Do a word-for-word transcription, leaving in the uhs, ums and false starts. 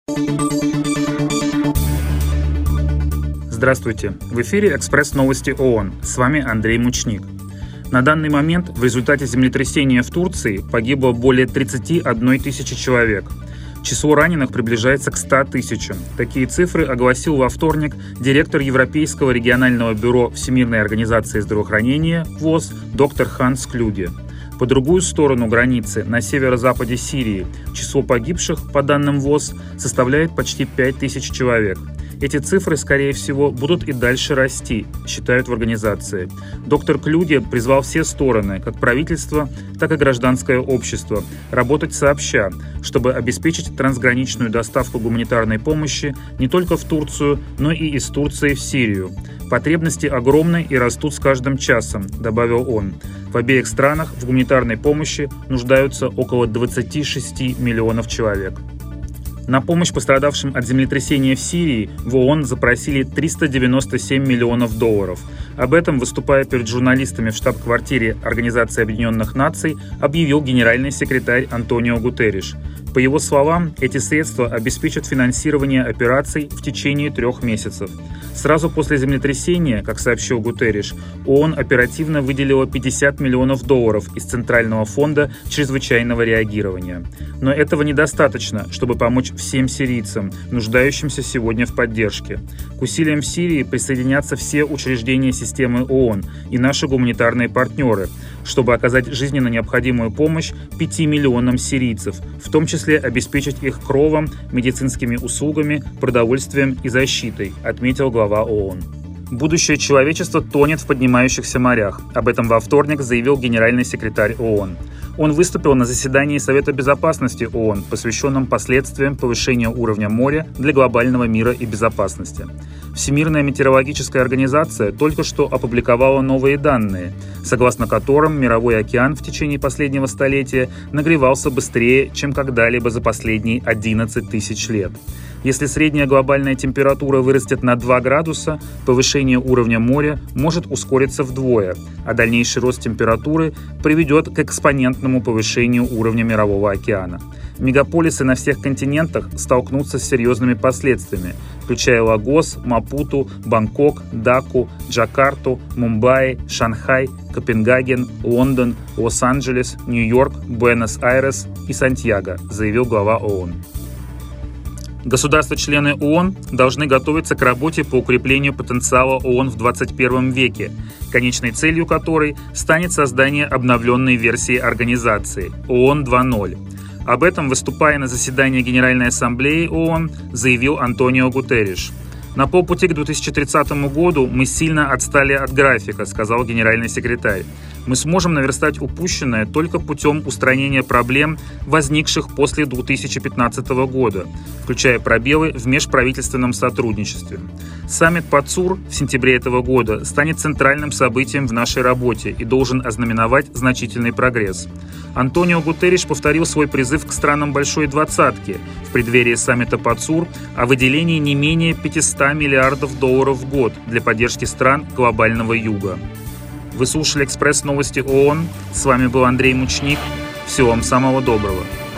Здравствуйте! В эфире «Экспресс-новости ООН». С вами Андрей Мучник. На данный момент в результате землетрясения в Турции погибло более тридцати одной тысячи человек. Число раненых приближается к ста тысячам. Такие цифры огласил во вторник директор Европейского регионального бюро Всемирной организации здравоохранения ВОЗ доктор Ханс Клюге. По другую сторону границы, на северо-западе Сирии, число погибших, по данным ВОЗ, составляет почти пять тысяч человек. Эти цифры, скорее всего, будут и дальше расти, считают в организации. Доктор Клюге призвал все стороны, как правительство, так и гражданское общество, работать сообща, чтобы обеспечить трансграничную доставку гуманитарной помощи не только в Турцию, но и из Турции в Сирию. Потребности огромны и растут с каждым часом, добавил он. В обеих странах в гуманитарной помощи нуждаются около двадцати шести миллионов человек. На помощь пострадавшим от землетрясения в Сирии в ООН запросили триста девяносто семь миллионов долларов. Об этом, выступая перед журналистами в штаб-квартире Организации Объединенных Наций, объявил генеральный секретарь Антонио Гутерриш. По его словам, эти средства обеспечат финансирование операций в течение трех месяцев. Сразу после землетрясения, как сообщил Гутерриш, ООН оперативно выделила пятьдесят миллионов долларов из Центрального фонда чрезвычайного реагирования. Но этого недостаточно, чтобы помочь всем сирийцам, нуждающимся сегодня в поддержке. К усилиям в Сирии присоединятся все учреждения системы ООН и наши гуманитарные партнеры, чтобы оказать жизненно необходимую помощь пяти миллионам сирийцев, в том числе обеспечить их кровом, медицинскими услугами, продовольствием и защитой, отметил глава ООН. Будущее человечества тонет в поднимающихся морях. Об этом во вторник заявил генеральный секретарь ООН. Он выступил на заседании Совета безопасности ООН, посвященном последствиям повышения уровня моря для глобального мира и безопасности. Всемирная метеорологическая организация только что опубликовала новые данные, согласно которым мировой океан в течение последнего столетия нагревался быстрее, чем когда-либо за последние одиннадцать тысяч лет. Если средняя глобальная температура вырастет на два градуса, повышение уровня моря может ускориться вдвое, а дальнейший рост температуры приведет к экспонентному повышению уровня мирового океана. Мегаполисы на всех континентах столкнутся с серьезными последствиями, включая Лагос, Мапуту, Бангкок, Даку, Джакарту, Мумбаи, Шанхай, Копенгаген, Лондон, Лос-Анджелес, Нью-Йорк, Буэнос-Айрес и Сантьяго, заявил глава ООН. Государства-члены ООН должны готовиться к работе по укреплению потенциала ООН в двадцать первом веке, конечной целью которой станет создание обновленной версии организации ООН два ноль. Об этом, выступая на заседании Генеральной Ассамблеи ООН, заявил Антонио Гутерриш. «На полпути к две тысячи тридцатому году мы сильно отстали от графика», — сказал генеральный секретарь. «Мы сможем наверстать упущенное только путем устранения проблем, возникших после две тысячи пятнадцатого года, включая пробелы в межправительственном сотрудничестве. Саммит по ЦУР в сентябре этого года станет центральным событием в нашей работе и должен ознаменовать значительный прогресс». Антонио Гутерриш повторил свой призыв к странам Большой Двадцатки в преддверии саммита по ЦУР о выделении не менее пятисот миллиардов долларов в год для поддержки стран глобального юга. Вы слушали «Экспресс-новости ООН». С вами был Андрей Мучник. Всего вам самого доброго.